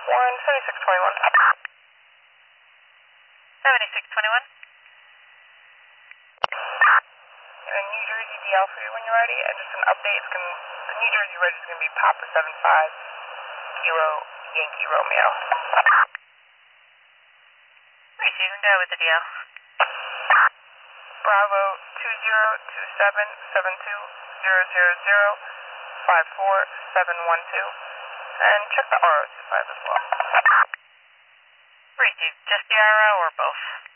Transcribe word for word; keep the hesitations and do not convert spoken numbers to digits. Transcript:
one seventy-six twenty-one. seventy-six twenty-one. And New Jersey D L for you when you're ready. And just an update, it's gonna, the New Jersey reg is going to be Papa seven five Kilo Yankee Romeo. Receiving, go with the D L. Bravo two zero two seven seven two zero zero zero five four seven one two. And check the R O two five as well. Received, just the R O or both?